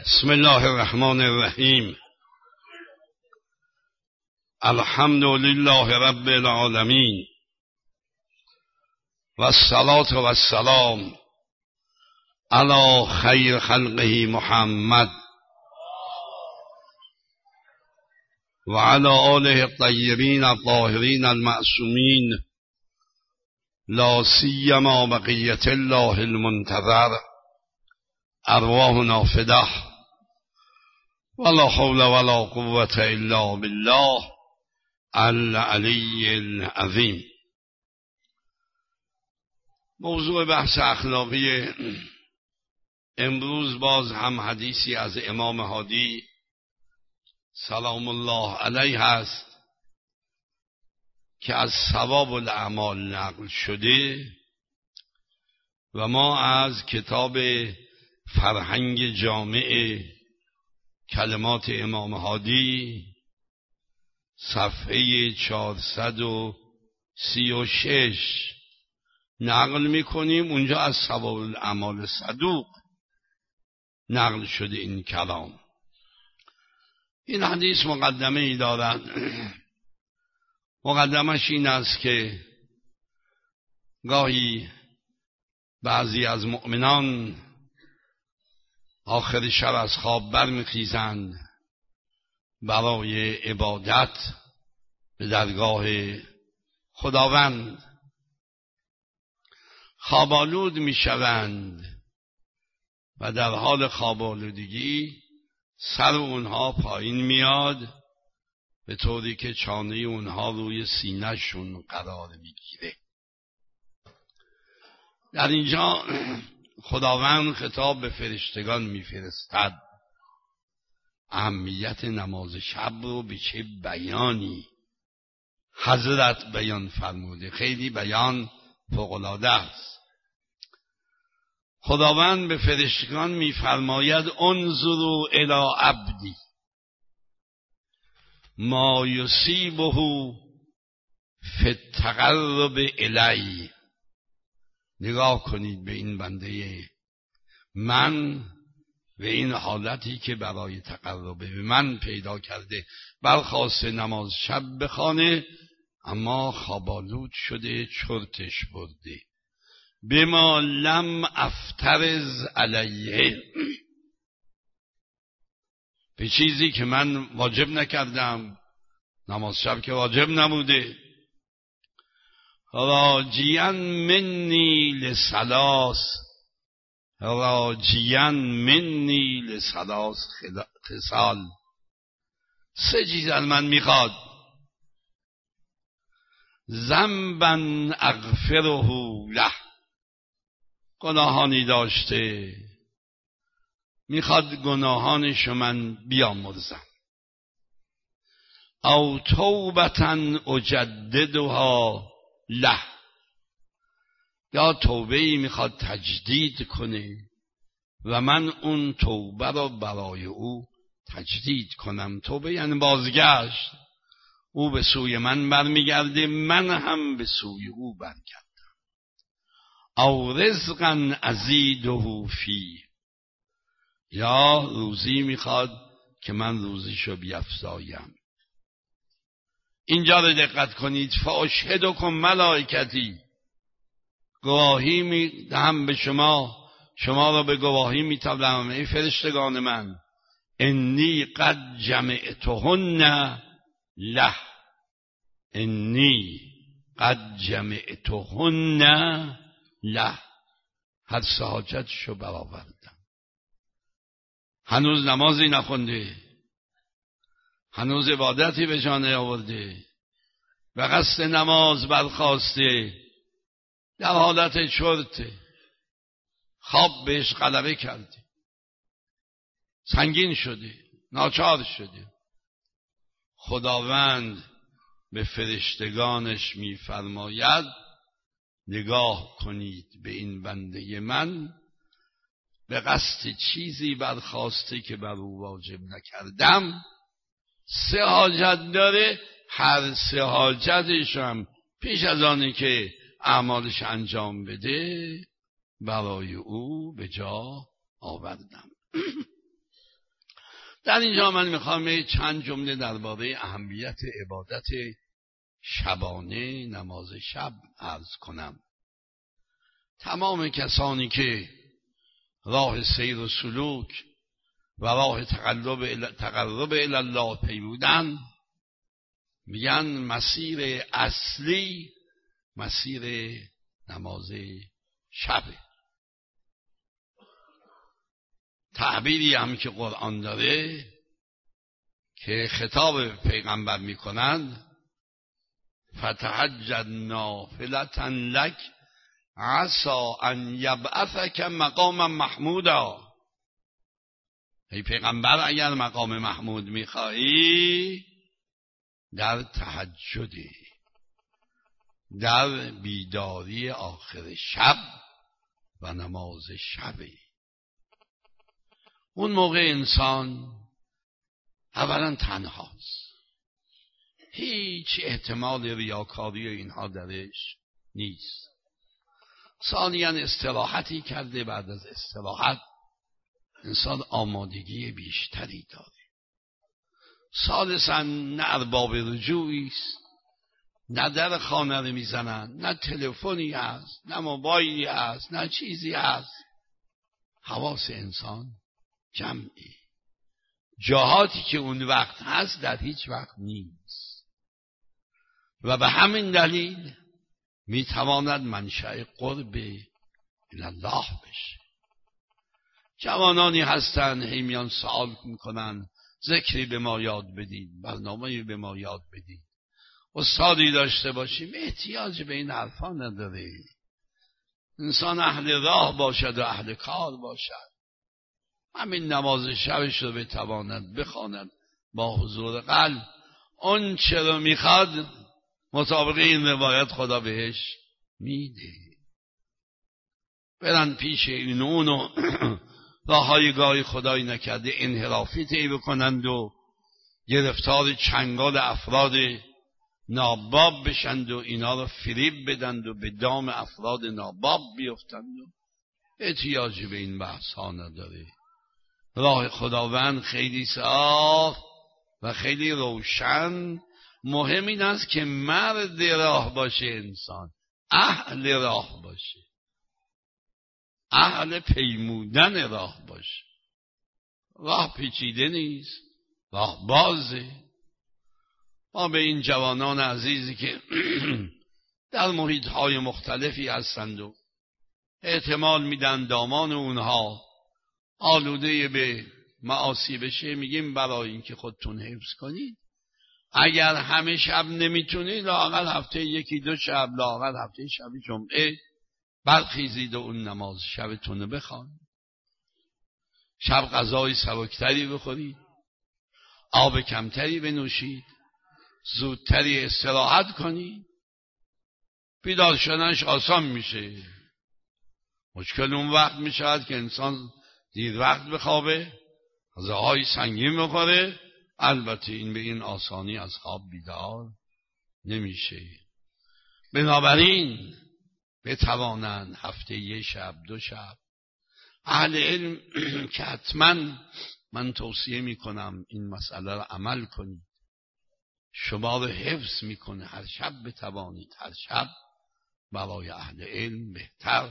بسم الله الرحمن الرحیم. الحمد لله رب العالمین و الصلاة و السلام علی خیر خلقه محمد و علی آله الطیبین الطاهرین المعصومین، لا سیما بقیة الله المنتظر، ارواحنا فداه، ولا حول ولا قوة الا بالله العلی العظیم. موضوع بحث اخلاقی امروز باز هم حدیثی از امام هادی سلام الله علیه است که از ثواب الاعمال نقل شده و ما از کتاب فرهنگ جامع کلمات امام هادی صفحه 436 نقل میکنیم. اونجا از ثواب الاعمال صدوق نقل شده این کلام. این حدیث مقدمه ای دارد. مقدمش این است که گاهی بعضی از مؤمنان آخر شب از خواب برمیخیزند برای عبادت به درگاه خداوند. خوابالود میشوند و در حال خوابالودگی سر اونها پایین میاد به طوری که چانه اونها روی سینه‌شون قرار میگیره. در اینجا خداوند خطاب به فرشتگان میفرستد اهمیت نماز شب رو به چه بیانی حضرت بیان فرموده. خیلی بیان فوق‌العاده است. خداوند به فرشتگان میفرماید انظروا الی عبدی ما یصیبه فی التقرب الی. نگاه کنید به این بنده من و این حالتی که برای تقرب به من پیدا کرده. برخواست نماز شب بخوانه اما خوابالود شده، چرتش برده. بما لم افترض علیه، به چیزی که من واجب نکردم. نماز شب که واجب نبوده. راجیاً منی لثلاث، راجیاً منی لثلاث خصال. سه چیز از من میخواد. ذنبا اغفره له، گناهانی داشته میخواد گناهانشو من بیامرزم. او توبتا اجددها له، یا توبه‌ای میخواد تجدید کنه و من اون توبه را برای او تجدید کنم. توبه یعنی بازگشت. او به سوی من برمیگرده، من هم به سوی او برگردم. او رزقا ازیده فی، یا روزی میخواد که من روزیشو بیفزایم. اینجا رو دقت کنید. فاشهدکم ملائکتی، گواهی میدهم به شما، شما را به گواهی میتابم ای فرشتگان من. انی قد جمعتهن له، انی قد جمعتهن له، هر سه حاجتشو برآوردم. هنوز نمازی نخونده، هنوز عبادتی به جا نیاورده، و قصد نماز برخاسته، در حالت چرته، خواب بهش غلبه کرده، سنگین شده، ناچار شده. خداوند به فرشتگانش میفرماید نگاه کنید به این بنده من، به قصد چیزی برخاسته که بر او واجب نکردم. سه حاجت داره، هر سه حاجتش هم پیش از آنی که اعمالش انجام بده برای او به جا آوردم. در اینجا من میخوام چند جمله درباره اهمیت عبادت شبانه، نماز شب عرض کنم. تمام کسانی که راه سیر و سلوک و راه تقرب الی الله پیمودن میگن مسیر اصلی مسیر نماز شبه. تعبیری هم که قرآن داره که خطاب پیغمبر میکنند فتهجد نافلة لک عسى ان یبعثک مقاما محمودا. ای پیغمبر اگر مقام محمود میخواهی در تهجدی، در بیداری آخر شب و نماز شبی. اون موقع انسان اولا تنهاست، هیچ احتمال ریاکاری اینها درش نیست. ثانیاً استراحتی کرده، بعد از استراحت انسان آمادگی بیشتری داره. ثالثاً نه ارباب رجوعی است، نه در خانه رو میزنن، نه تلفنی هست، نه موبایلی هست، نه چیزی هست. حواس انسان جمعی. جاهاتی که اون وقت هست در هیچ وقت نیست و به همین دلیل میتواند منشأ قرب الله بشه. جوانانی هستن همیان سوال میکنن ذکری به ما یاد بدید، برنامه‌ای به ما یاد بدید، استادی داشته باشیم. احتیاج به این حرفا نداره. انسان اهل راه باشد و اهل کار باشد، همین نماز شبش رو بتواند بخواند با حضور قلب. اون چه رو میخواد مطابق این روایت خدا بهش میده. برن پیش این اونو راه های گاهی خدایی نکرده انحرافی طی بکنند و گرفتار چنگال افراد ناباب بشند و اینا رو فریب بدند و به دام افراد ناباب بیفتند. و احتیاجی به این بحث ها نداره. راه خداوند خیلی صاف و خیلی روشن. مهم این است که مرد راه باشه، انسان اهل راه باشه، اهل پیمودن راه باشه. راه پیچیده نیست، راه بازه. ما به این جوانان عزیزی که در محیط‌های مختلفی هستند و احتمال میدن دامان اونها آلوده به معاصی بشه، میگیم برای اینکه خودتون حفظ کنید، اگر همه شب نمیتونید لااقل هفته یکی دو شب، لااقل هفته شب جمعه برخیزید و اون نماز شبتون رو بخوانید. شب غذای سبکتری بخورید، آب کمتری بنوشید، زودتری استراحت کنید. بیدار شدنش آسان میشه. مشکل اون وقت میشود که انسان دیر وقت بخوابه، غذاهای سنگین بخوره. البته این به این آسانی از خواب بیدار نمیشه. بنابراین بتوانند هفته یه شب دو شب. اهل علم که حتما من توصیه میکنم این مسئله رو عمل کنید. شما رو حفظ میکنه. هر شب بتوانید، هر شب برای اهل علم بهتر.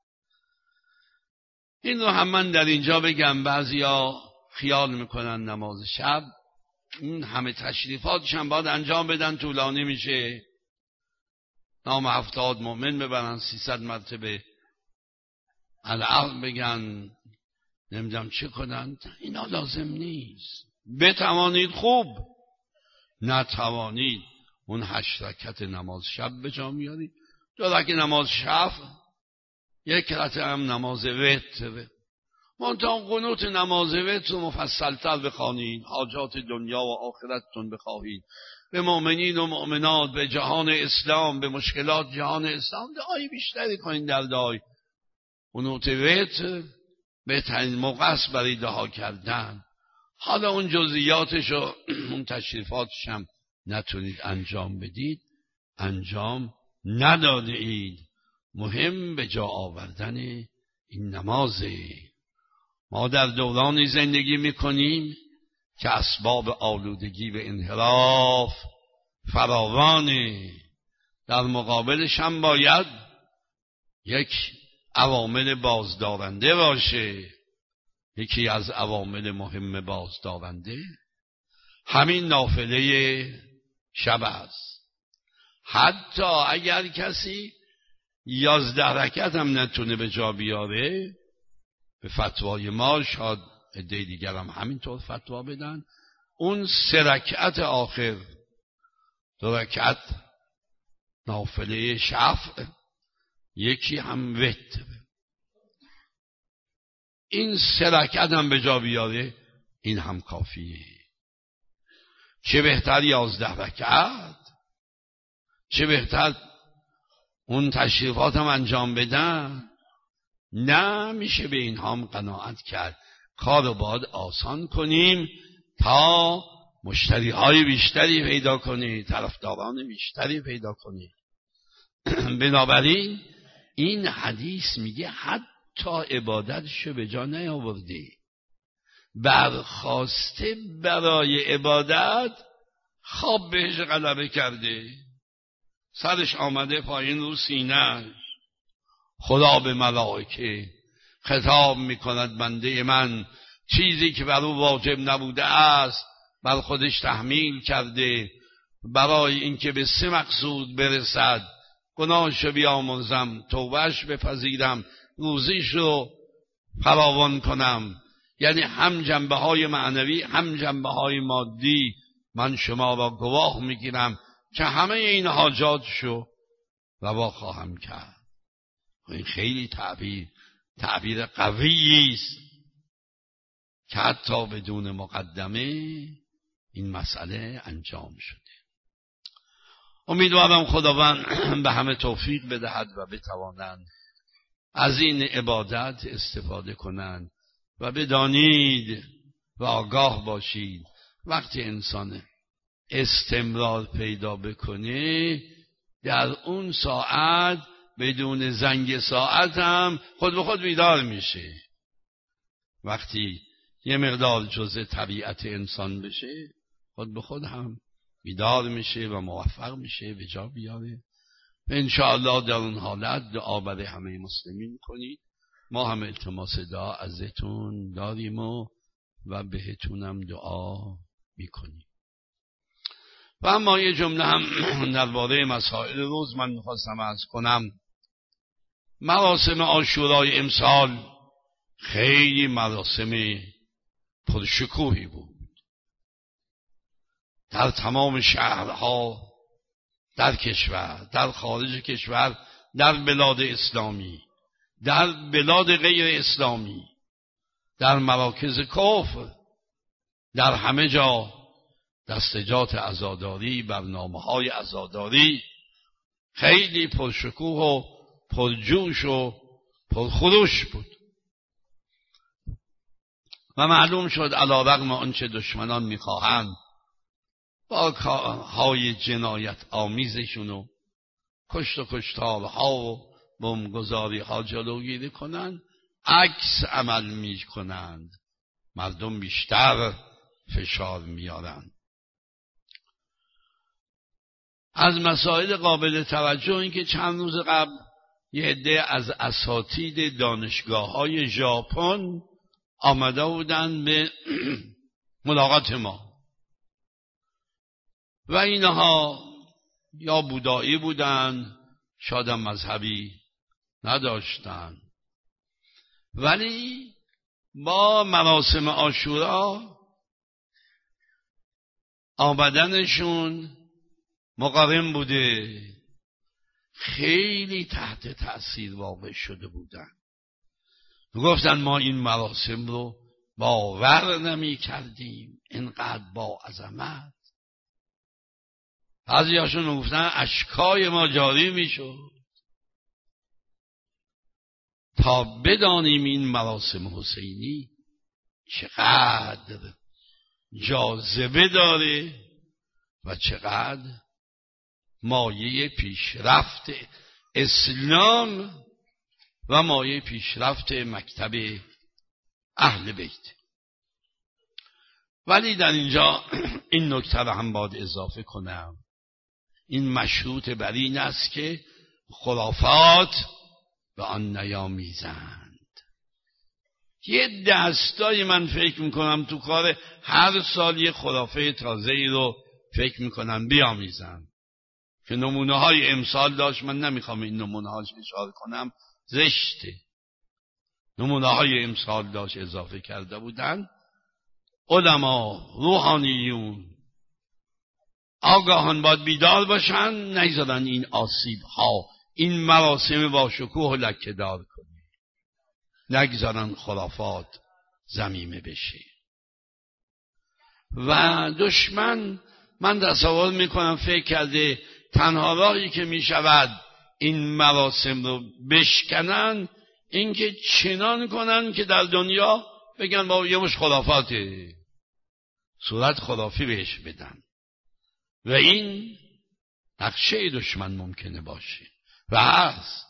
این رو هم من در اینجا بگم. بعضیا خیال میکنن نماز شب این همه تشریفاتش هم باید انجام بدن، طولانی میشه. نام 70 مؤمن ببرن، 300 مرتبه العقل بگن، نمیدونم چه کنن. اینا لازم نیست. بتوانید خوب، نتوانید اون 8 رکعت نماز شب به جا میارید. 2 رکعت نماز شب، 1 رکعت هم نماز وتر. منتها قنوت نماز وتر رو مفصل‌تر بخوانید، حاجات دنیا و آخرتتون بخواهید، به مؤمنین و مؤمنات، به جهان اسلام، به مشکلات جهان اسلام دعای بیشتری کنید. در دعای قنوت وتر بهترین موقع است برای دعا کردن. حالا اون جزئیاتش و اون تشریفاتش هم نتونید انجام بدید، انجام نداده اید. مهم به جا آوردن این نمازه. ما در دورانی زندگی میکنیم که اسباب آلودگی و انحراف فراوانه. در مقابلش هم باید یک عوامل بازدارنده باشه. یکی از عوامل مهم بازدارنده همین نافله شب است. حتی اگر کسی 11 رکعت هم نتونه به جا بیاره، به فتوای ما شاید عده دیگر هم همینطور فتوا بدن، اون 3 رکعت آخر، 2 رکعت نافله شفع، یکی هم وتر، این 3 رکعت هم به جا بیاره، این هم کافیه. چه بهتر 11 رکعت، چه بهتر اون تشریفات هم انجام بدن. نه، میشه به این هم قناعت کرد. کار رو باید آسان کنیم تا مشتری های بیشتری پیدا کنی، طرفداران بیشتری پیدا کنی. بنابراین این حدیث میگه حتی عبادتشو به جا نیاورده، برخواسته برای عبادت خواب بهش غلبه کرده، سرش آمده پایین رو سینه‌اش. خدا به ملائکه خطاب میکند بنده من چیزی که بر او واجب نبوده است بر خودش تحمیل کرده، برای اینکه به 3 مقصود برسد: گناهشو بیامرزم، توبهش بپذیرم، روزیش رو فراوان کنم. یعنی هم جنبه های معنوی هم جنبه های مادی من شما را گواه میگیرم که همه این حاجاتشو روا خواهم کرد. این خیلی تعبیر قویی است که حتی بدون مقدمه این مسئله انجام شده. امیدوارم خداوند به همه توفیق بدهد و بتوانند از این عبادت استفاده کنند. و بدانید و آگاه باشید وقتی انسان استمرار پیدا بکنه، در اون ساعت بدون زنگ ساعت هم خود به خود بیدار میشه. وقتی یه مقدار جزء طبیعت انسان بشه، خود به خود هم بیدار میشه و موفق میشه به جا بیاره. انشاءالله در اون حالت دعا برای همه مسلمین کنید. ما هم التماس دعا ازتون داریم و بهتونم دعا میکنیم. و اما یه جمله هم درباره مسائل روز من میخواستم عرض کنم. مراسم عاشورای امسال خیلی مراسم پرشکوهی بود. در تمام شهرها در کشور، در خارج کشور، در بلاد اسلامی، در بلاد غیر اسلامی، در مراکز کفر، در همه جا دستجات عزاداری، برنامه‌های عزاداری خیلی پرشکوه و پرجوش و پرخروش بود. و معلوم شد علیرغم آنچه دشمنان می‌خواهند با کارهای جنایت آمیزشون و کشت و کشتارها و بمبگذاری‌ها جلوگیری کنند، عکس عمل می‌کنند. مردم بیشتر فشار میارند. از مسائل قابل توجه این که چند روز قبل یه عده از اساتید دانشگاه‌های ژاپن آمده بودند به ملاقات ما و اینها یا بودایی بودند، شاید هم مذهبی نداشتند، ولی با مراسم عاشورا آمدنشون مقارن بوده، خیلی تحت تأثیر واقع شده بودن. گفتن ما این مراسم رو باور نمی کردیم، اینقدر با عظمت. بعضیاشون گفتن اشکای ما جاری می شد تا بدانیم این مراسم حسینی چقدر جاذبه داره و چقدر مایه پیشرفت اسلام و مایه پیشرفت مکتب اهل بیت. ولی در اینجا این نکته رو هم باید اضافه کنم، این مشروط بر این است که خرافات به آن نیامیزند. یه دستای من فکر میکنم تو کار هر سال یه خرافه تازه‌ای رو فکر میکنم بیامیزن که نمونه های امسال داشت. من نمیخوام این نمونه هاش اشاره کنم، زشته. نمونه های امسال داشت اضافه کرده بودن. علما، روحانیون، آگاهان باید بیدار باشن، نگذارن این آسیب ها، این مراسم با شکوه لکه دار کنه، نگذارن خرافات ضمیمه بشه. و دشمن، من تصور میکنم فکر کرده تنها راهی که میشود این مراسم رو بشکنن این که چنان کنن که در دنیا بگن با یه مش خرافاته، صورت خرافی بهش بدن. و این نقشه دشمن ممکنه باشه و هست.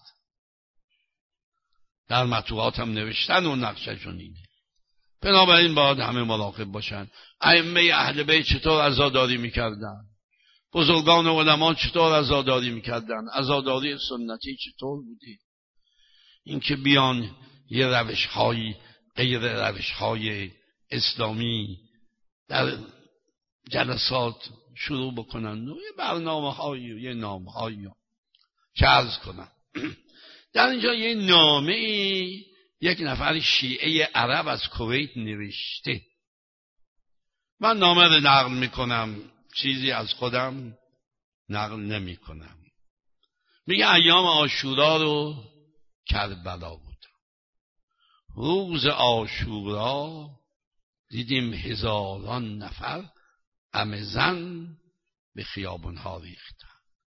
در مطبوعات هم نوشتن و نقشه شون اینه. بنابراین باید همه مراقب باشن. ائمه اهل بیت چطور عزاداری میکردن؟ بزرگان علما چطور عزاداری میکردن؟ عزاداری سنتی چطور بودی؟ این که بیان یه روش‌های غیر روش‌های اسلامی در جلسات شروع بکنن و یه برنامه‌هایی و یه نامه‌هایی چه عرض کنن. در اینجا یه نامه‌ای یک نفر شیعه عرب از کویت نوشته. من نامه رو نقل میکنم، چیزی از خودم نقل نمی کنم. میگه ایام عاشورا رو کربلا بودم. روز عاشورا دیدیم هزاران نفر عمزن به خیابونها ریختن.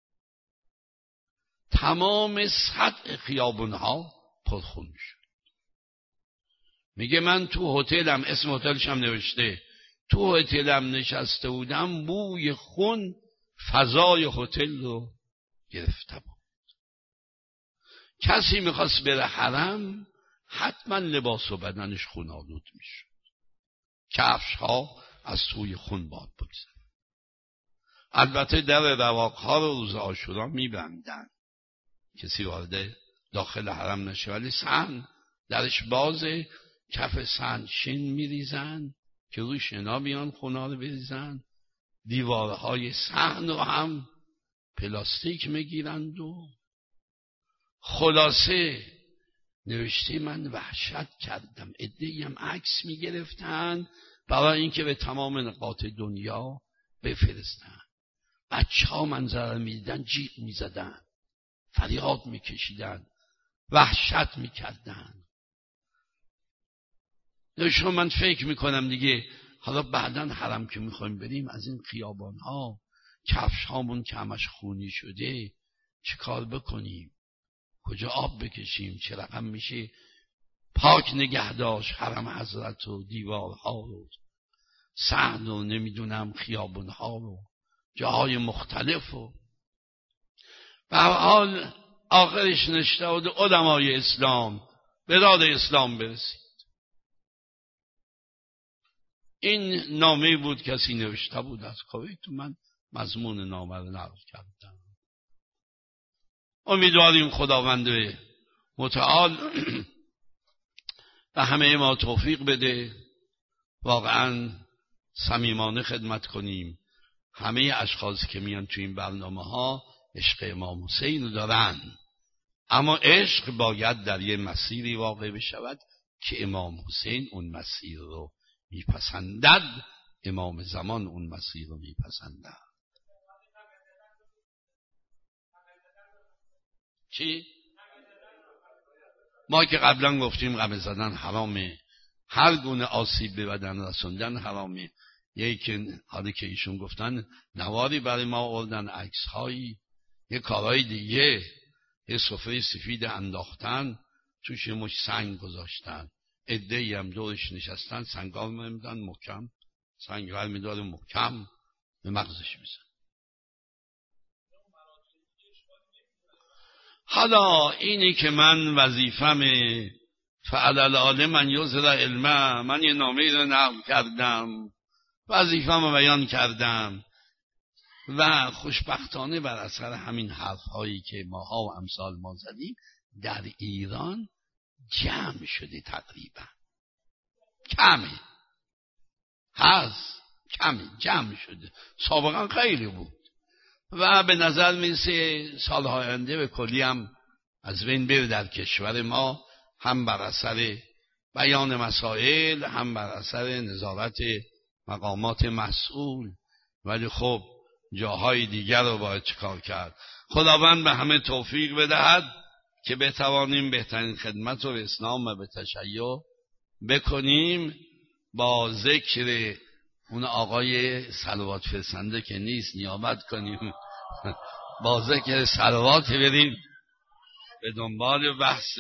تمام سطح خیابونها پرخون شد. میگه من تو هتلم، اسم هتلش هم نوشته، تو هتلم نشسته بودم، بوی خون فضای هتل رو گرفته بود. کسی میخواست بره حرم حتما لباس و بدنش خون‌آلود میشد. کفش ها از توی خون باد بگذره. البته در رواقها رو روز عاشورا میبندن، کسی وارد داخل حرم نشه، ولی صحن درش بازه، کف صحن شن میریزن که روی شنا بیان خونا رو بریزن. دیوارهای صحن رو هم پلاستیک میگیرند و خلاصه نوشته من وحشت کردم. عده‌ای هم عکس میگرفتن برای اینکه به تمام نقاط دنیا بفرستن. بچه‌ها منظره میدیدن جیغ میزدن، فریاد میکشیدن، وحشت میکردن. شما من فکر میکنم دیگه حالا بعداً حرم که میخوایم بریم از این خیابانها کفش هامون که همش خونی شده چه کار بکنیم؟ کجا آب بکشیم؟ چه رقم میشه پاک نگه داشت حرم حضرت و دیوارها رو، صحن و نمیدونم خیابانها رو، جاهای مختلف و به هر حال آخرش نشته بود علمای اسلام به داد اسلام برسید. این نامه بود کسی نوشته بود از کویت، من مضمون نامه رو نقل کردم. امیدواریم خداوند متعال به همه ما توفیق بده واقعا صمیمانه خدمت کنیم. همه اشخاصی که میان تو این برنامه ها عشق امام حسین رو دارن، اما عشق باید در یه مسیری واقع بشود که امام حسین اون مسیر رو میپسندد، امام زمان اون مسیر رو میپسندد. چی؟ ما که قبلا گفتیم غمه زدن حرامه، هر گونه آسیب به بدن رسوندن حرامه. یکی حالی که ایشون گفتن نواری برای ما آوردن، عکس هایی، یه کارهای دیگه، یه سفره سفید انداختن توش یه مش سنگ گذاشتن، عده‌ای هم دورش نشستن، سنگار میدن محکم، سنگار میداره محکم به مغزش میزن. حالا اینی که من وظیفم فعل العالم من یزر علمه، من یه نامه رو نقل کردم وظیفه‌مو بیان کردم و خوشبختانه بر اثر همین حرف‌هایی که ماها و امثال ما زدیم در ایران جمع شده، تقریبا کمه هست، کمی جمع شده، سابقا خیلی بود و به نظر میرسه سالهای آینده به کلی هم از بین بره در کشور ما، هم بر اثر بیان مسائل، هم بر اثر نظارت مقامات مسئول. ولی خب جاهای دیگر رو باید چکار کرد. خداوند به همه توفیق بدهد که بتوانیم بهترین خدمت رو به اسلام و به تشیع بکنیم. با ذکر اون آقای صلوات فرستنده که نیست نیابت کنیم، با ذکر صلوات بریم به دنبال بحث.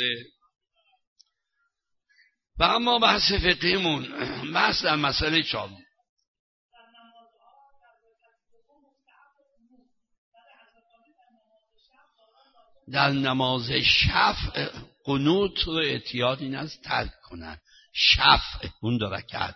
و اما بحث فقهیمون، بحث در مسئله چالی. در نماز شفع قنوت رو احتیاط این از ترک کنن. شفع اون 2 رکعت،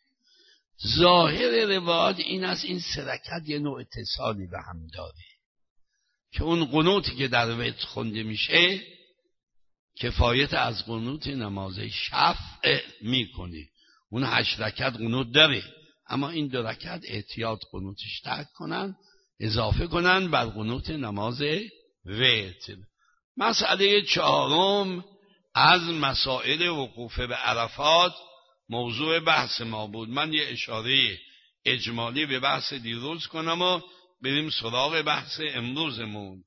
ظاهر روایت این است این 3 رکعت یه نوع اتصالی به هم داره که اون قنوتی که در وتر خونده میشه کفایت از قنوت نماز شفع میکنه. اون 8 رکعت قنوت داره، اما این 2 رکعت احتیاط قنوتش ترک کنن، اضافه کنن بر قنوت نماز وتر. مسئله 4 از مسائل وقوف به عرفات موضوع بحث ما بود. من یه اشاره اجمالی به بحث دیروز کنم و بریم سراغ بحث امروزمون.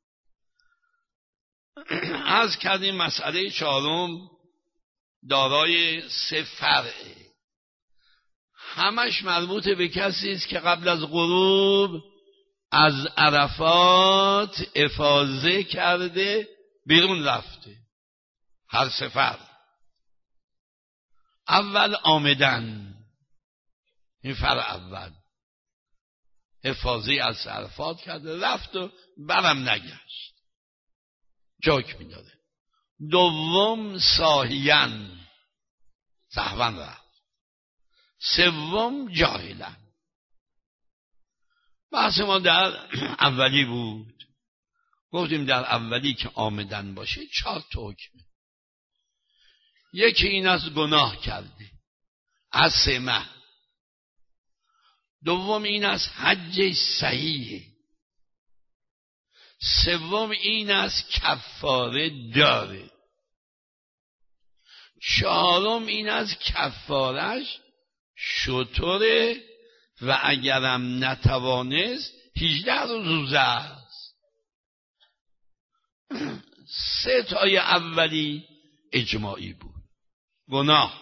از کردیم مسئله 4 دارای 3 فرعه، همش مربوط به کسی است که قبل از غروب از عرفات افاضه کرده بیرون رفته. هر 3 فرع. اول آمدن، این فرع اول، افاضه از عرفات کرده رفت و برم نگشت، جاک میداده. 2 ساهیان، سهوا رفت. 3 جاهلن. بحث ما در اولی بود، گفتیم در اولی که آمدن باشه 4 تا حکمه. یکی این از گناه کرده، از سمه. 2 این از حج صحیحه. 3 این از کفاره داره. 4 این از کفارش شطوره و اگرم نتوانست 18 روز روزه است. 3 تای اولی اجماعی بود، گناه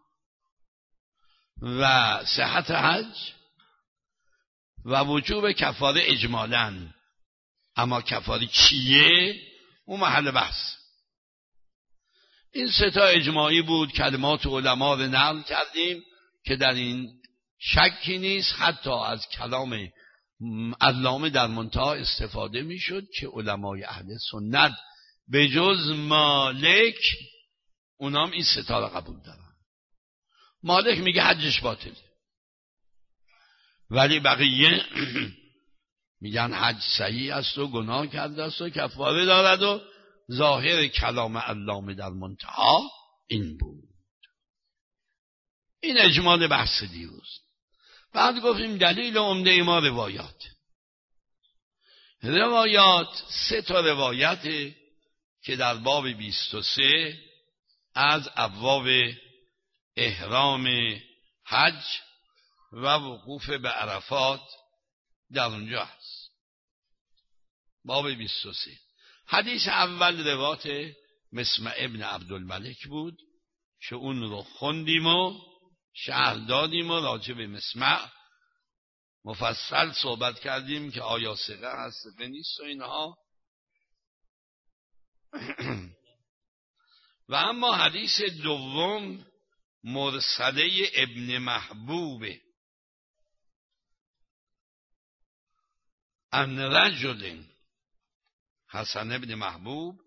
و صحت حج و وجوب کفاره اجمالاً. اما کفاره چیه؟ اون محل بحث. این 3 تا اجماعی بود. کلمات علما رو نقل کردیم که در این شکی نیست. حتی از کلام علامه در منتها استفاده میشد که علمای اهل سنت به جز مالک اونام این 3 تا رو قبول دارن. مالک میگه حجش باطله، ولی بقیه میگن حج صحیح است و گناه کرده است و کفاره دارد و ظاهر کلام علامه در منتها این بود. این اجمال بحث دیروز. بعد گفتیم دلیل عمده ما روایات. 3 تا روایت که در باب 23 از ابواب احرام حج و وقوف به عرفات در اونجا هست. باب 23. حدیث اول روایت مسمع ابن عبدالملک بود که اون رو خوندیم و شرح دادیم و راجع به مسمع مفصل صحبت کردیم که آیا ثقه هست ثقه نیست و اینها. و اما حدیث دوم مرسله ابن محبوبه ان رجل، حسن ابن محبوب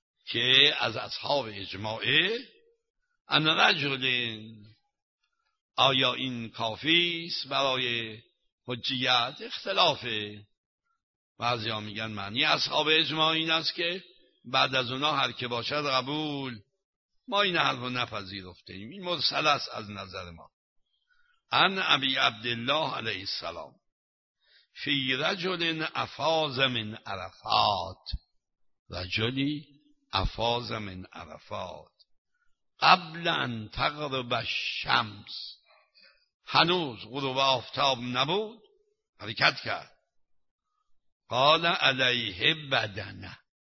که از اصحاب اجماعه، ان رجل آیا این کافی است برای حجیت؟ اختلافه. بعضیا میگن معنی اصحاب اجماع این است که بعد از اونا هر که باشد قبول. ما این حرف رو نپذیرفتیم، این مرسل است از نظر ما. عن ابی عبدالله علیه السلام فی رجل افاض من عرفات، رجلی افاض من عرفات قبل ان تغرب الشمس، هنوز غروب آفتاب نبود حرکت کرد. قال علیه بدنه.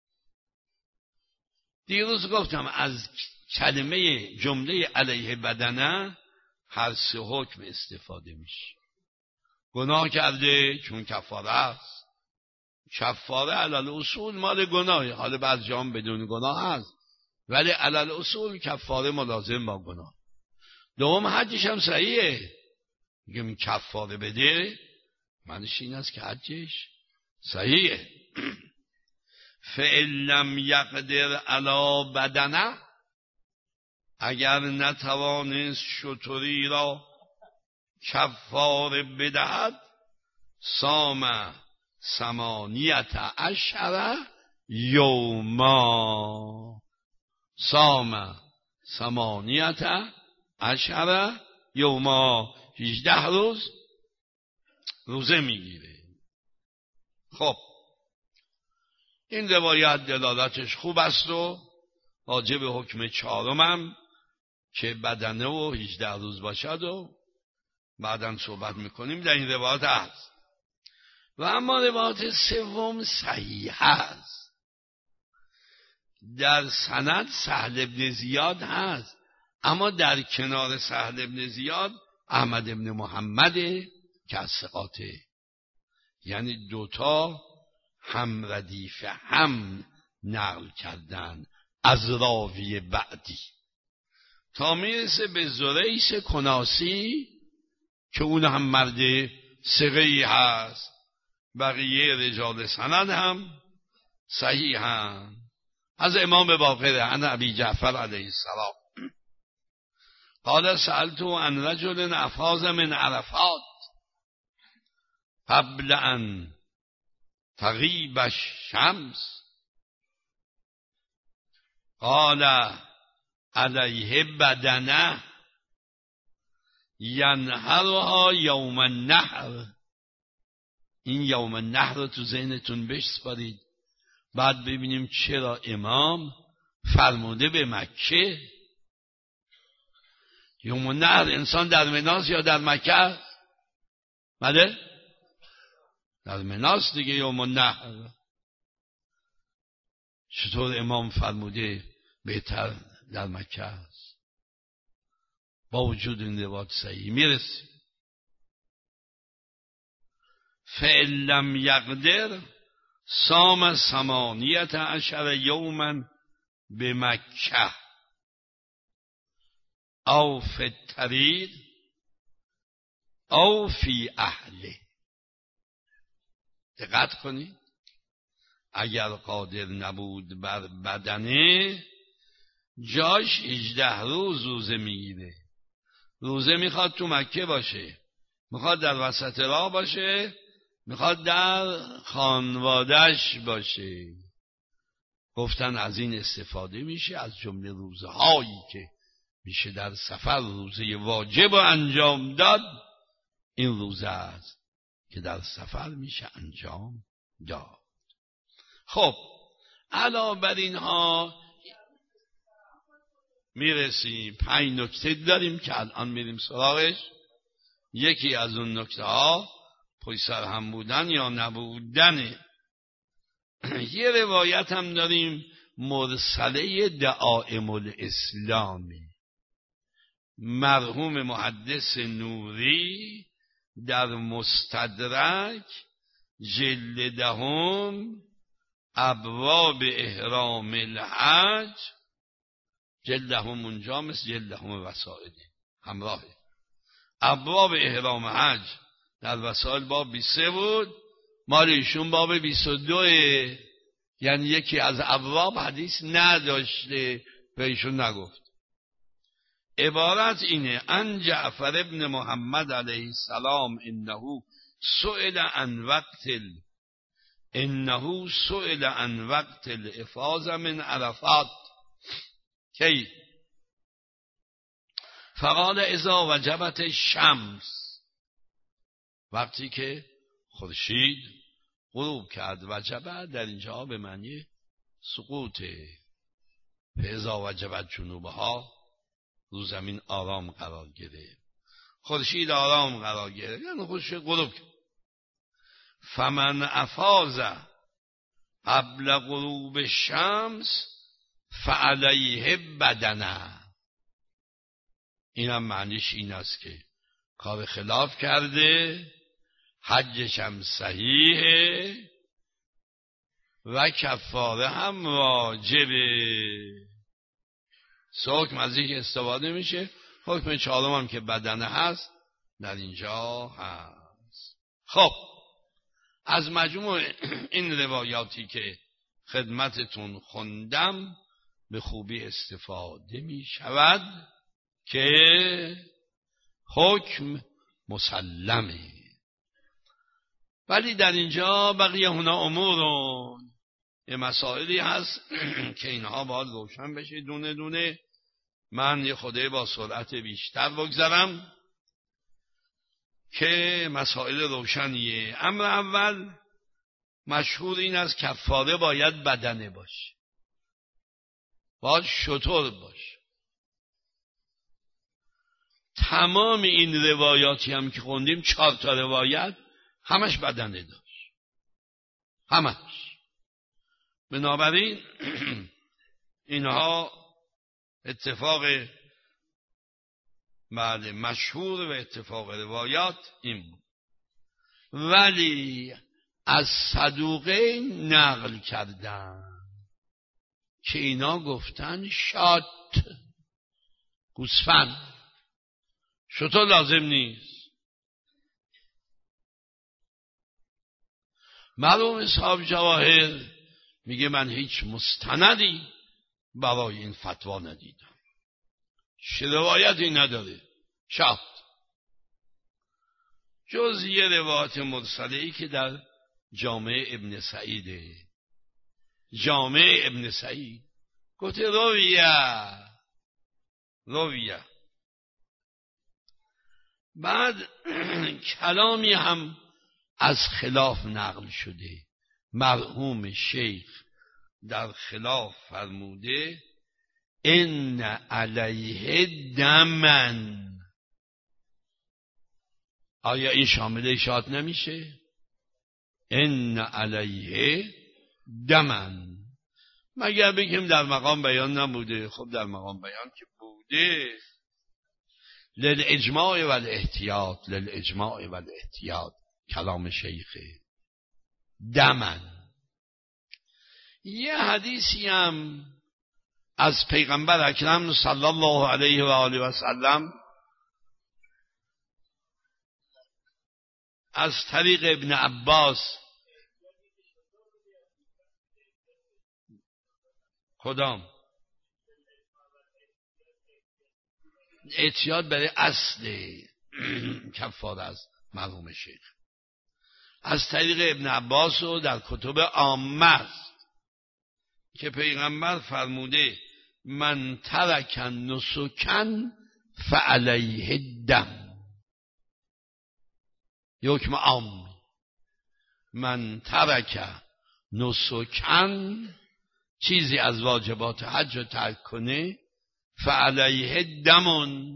دیروز گفتم از کلمه جمله علیه بدنه هر سه حکم استفاده میشه. گناه کرده چون کفاره است، کفاره علل اصول مال گناهه، حالا بعضی جا هم بدون گناه هست ولی علل اصول کفاره ملازم با گناه. دوم حجش هم صحیحه، میگم کفاره بده معنیش این است که حجش صحیحه. فإن لم یقدر علی بدنه، اگر نتوانست شتری را کفاره بدهد، صام 18 یوما، صام 18 یوما، 18 روز روزه میگیره. خب این روایت دلالتش خوب است و راجع به حکم چهارمم که بدنه و 18 روز باشد و بعداً صحبت میکنیم در این روایت هست. و اما روایت سوم صحیح است، در سند سهل بن زیاد هست، اما در کنار سهل بن زیاد احمد بن محمد که از ثقاته، یعنی دوتا هم ردیف هم نقل کردن از راوی بعدی تا میرسه به زریس کناسی که اون هم مرد ثقه‌ای هست. بقیه رجال سند هم صحیح هم. از امام باقر عن ابی جعفر علیه السلام قال سألت عن رجل افاض من عرفات قبل ان تغیب الشمس قال علیه بدنه ینحرها یوم النحر. این یوم النحر رو تو ذهنتون بسپارید، بعد ببینیم چرا امام فرموده به مکه. یوم النحر انسان در مناس یا در مکه؟ بله در مناس دیگه. یوم النحر چطور امام فرموده بهتر در مکه است؟ با وجود این روایت صحیح میرسه. فإن لم یقدر صام 18 یوما بمکه او فی الطریق او فی اهله. دقت کنید، اگر قادر نبود بر بدنه جاش 18 روز روزه میگیره. روزه میخواد تو مکه باشه، میخواد در وسط راه باشه، میخواد در خانواده‌اش باشه. گفتن از این استفاده میشه از جمله روزهایی که میشه در سفر روزه واجب انجام داد. این روزه است که در سفر میشه انجام داد. خب علاوه بر اینها میرسیم 5 نکته داریم که الان میریم سراغش. یکی از اون نکته ها پشت سر هم بودن یا نبودن. یه روایت هم داریم مرسله دعائم الاسلامی، مرحوم محدث نوری در مستدرک جلد 10 ابواب احرام الحج، جلد 10 اونجا مثل جلد 10 وسائل همراهه. ابواب احرام حج در وسائل باب 23 بود، مال ایشون باب 22. یعنی یکی از ابواب حدیث نداشته به ایشون نگفت. عبارت اینه: ان جعفر ابن محمد علیه السلام انه سئل عن وقت الافاضه من عرفات کی فقال اذا وجبت الشمس، وقتی که خورشید غروب کرد. وجبه در اینجا به معنی سقوطه. فاذا وجبت جنوبها، رو زمین آرام قرار گرفت، خورشید آرام قرار گرفت، یعنی خورشید غروب کرد. فمن افاض قبل غروب الشمس فعلیه بدنه. این هم معنیش این است که کار خلاف کرده، حجش هم صحیحه و کفاره هم واجبه. حکم از این استفاده میشه. حکم چهارم هم که بدنه هست در اینجا هست. خب از مجموع این روایاتی که خدمتتون خوندم به خوبی استفاده می شود که حکم مسلمه. ولی در اینجا بقیه هنا امورون، یه مسائلی هست که اینها باید روشن بشه دونه دونه. من یه خوده با سرعت بیشتر بگذرم که مسائل روشنیه. امر اول مشهور این است کفاره باید بدنه باشه، باید شتر باشه. تمام این روایاتی هم که خوندیم 4 تا روایت همش بدنه داشت، همش. بنابراین اینها اتفاق مشهور و اتفاق روایات این بود. ولی از صدوقه نقل کردن که اینا گفتن شات، گوسفند، شتر لازم نیست. مرحوم صاحب جواهر میگه من هیچ مستندی برای این فتوا ندیدم، روایتی نداره شات، جز یه روایت مرسله‌ای که در جامع ابن سعیده. جامع ابن سعید گفته رویه. بعد کلامی هم از خلاف نقل شده. مرحوم شیخ در خلاف فرموده ان علیه دمن. آیا این شامل اشاعت نمیشه؟ ان علیه دمن. مگر بگیم در مقام بیان نبوده؟ خب در مقام بیان که بوده. للاجماع و الاحتیاط کلام شیخه. دمن. یه حدیثی هم از پیغمبر اکرم صلی الله علیه و آله و سلم از طریق ابن عباس. کدام؟ اعتیاد برای اصل کفاره از مرحوم شیخ. از طریق ابن عباس و در کتب عامه است که پیغمبر فرموده من ترک نسکن فعلیه دم. حکم عام. من ترک نسکن، چیزی از واجبات حج رو ترک کنه، فعلیه دمون.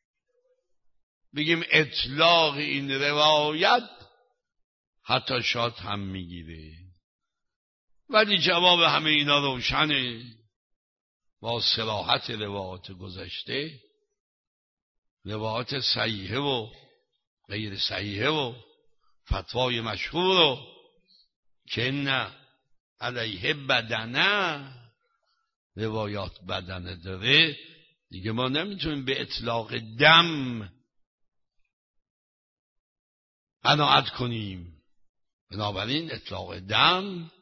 بگیم اطلاق این روایت حتی شاد هم میگیره، ولی جواب همه اینا روشنه با صراحت روایات گذشته، روایات صحیحه و غیر صحیحه و فتوای مشهور و که نه علیه بدنه، روایات بدنه داره دیگه. ما نمیتونیم به اطلاق دم قناعت کنیم. بنابراین اطلاق دم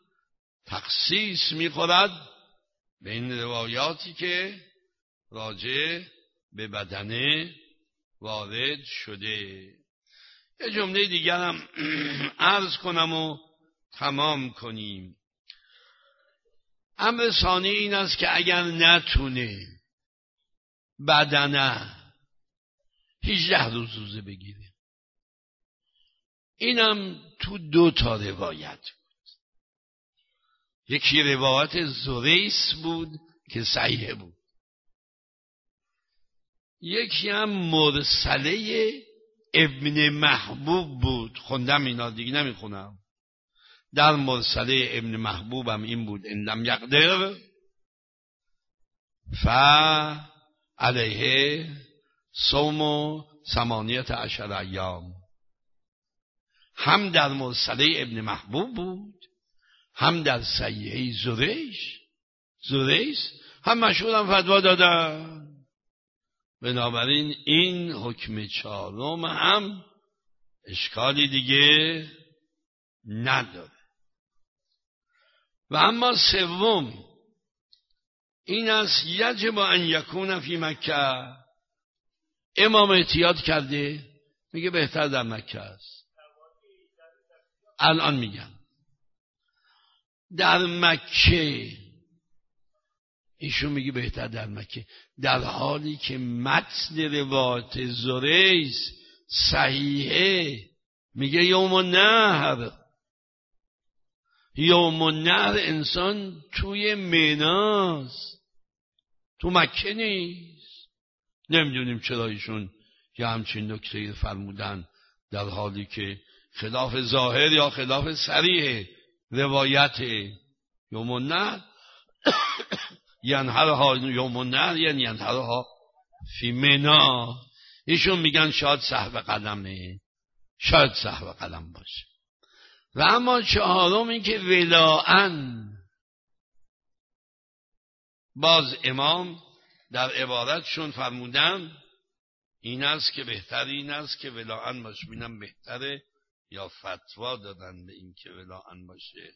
تخصیص میخورد به این روایاتی که راجع به بدنه وارد شده. یه جمله دیگرم عرض کنم و تمام کنیم. امر ثانی این است که اگر نتونه بدنه 18 روز روزه بگیره. اینم تو 2 روایت بود. یکی روایت زریس بود که صحیح بود، یکی هم مرسله ابن محبوب بود. خوندم اینا دیگه نمیخونم. در مرسله ابن محبوب هم این بود ان لم یقدر فعلیه صوم 18 ایام. هم در مرسله ابن محبوب بود، هم در صحیحه زریس هم مشهورم فتوا دادن. بنابراین این حکم 4 هم اشکالی دیگه نداره. و اما 3 این است یجب ان یکون فی مکه. امام احتیاط کرده میگه بهتر در مکه است. الان میگم در مکه، ایشون میگه بهتر در مکه، در حالی که متن روایت زریس صحیحه. میگه یوم النحر انسان توی مناست، تو مکه نیست. نمیدونیم چرا ایشون یه همچین نکته فرمودن، در حالی که خلاف ظاهر یا خلاف صریح روایت یوم النحر ینحرها یوم النحر یعنی ینحرها فی منی. ایشون میگن شاید سهو قدمه، شاید سهو قدم باشه. و اما 4 این که ولاءن، باز امام در عبارتشون فرمودن این است که بهتر این است که ولاءن باشه. بینم بهتره یا فتوا دادن به این که ولاءن باشه.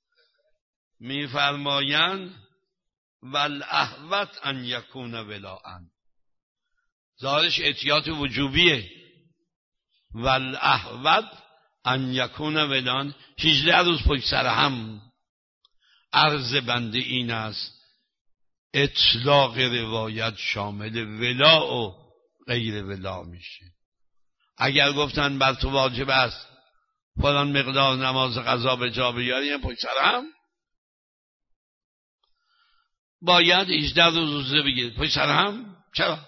میفرمایند والاحوط ان یکون ولاءن، ظاهرش احتیاط وجوبیه. والاحوط ان یکون ولاءن 18 روز پشت سر هم. عرض بنده این است اطلاق روایت شامل ولاء و غیر ولاء میشه. اگر گفتن بر تو واجب است فلان مقدار نماز قضا به جا بیاری پشت سر هم، باید 18 روز روزه بگیرید پشت سر هم. چرا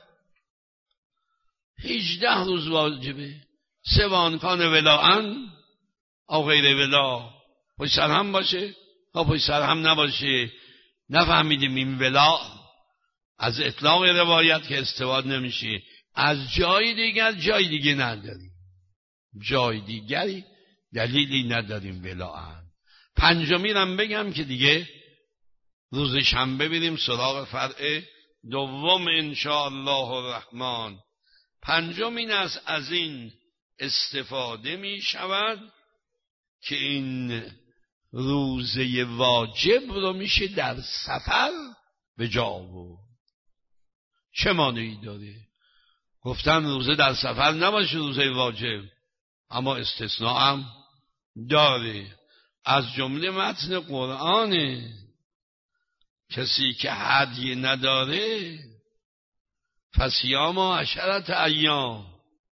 18 روز واجبه؟ سوان کان ولاءن او غیر ولاء، پشت سر هم باشه یا پشت سر هم نباشه. نفهمیدیم این ولاء از اطلاق روایت که استفاده نمیشه، از جای دیگه نداریم، جای دیگری دلیلی نداریم ولاءن. 5 هم بگم که دیگه روز شنبه بریم سراغ فرع 2 ان شاء الله الرحمن. 5 این است از این استفاده می شود که این روزه واجب رو میشه در سفر به جا آورد. چه مانعی داره؟ گفتن روزه در سفر نباشه روزه واجب، اما استثناء هم داره. از جمله متن قرآنه کسی که هدی نداره فصیام 10 ایام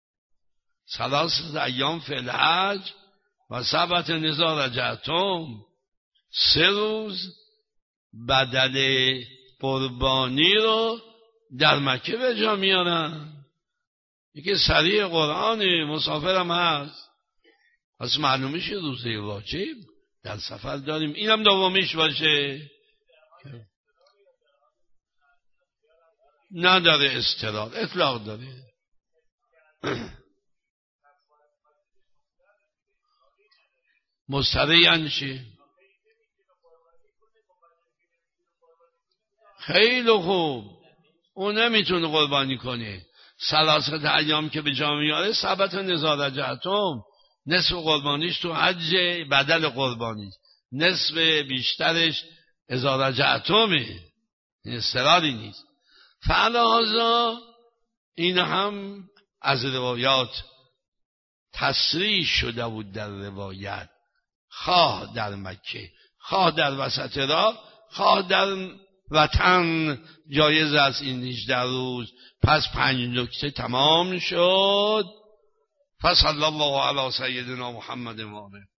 3 ایام فی الحج و 7 اذا رجعتم. 3 روز بدل قربانی رو در مکه به جا میارن. یکی صریح قرآن، مسافرم هست، پس معلومه شه روزه واجب در سفر داریم. اینم دومیش باشه، نداره استقرار، اطلاق داره. مستریعن چی؟ خیلی خوب، اون نمیتونه قربانی کنه. 3 ایام که به جا میاره 7 اذا رجعتم، نصف قربانیش تو حج بدل قربانیش، نصف بیشترش اذا رجعتمه، این استقراری نیست. فعلا این هم از روایات تصریح شده بود در روایت، خواه در مکه، خواه در وسط راه، خواه در وطن، جایز است این 18 روز. پس 5 نکته تمام شد. فصلی الله علی سیدنا محمد و آله.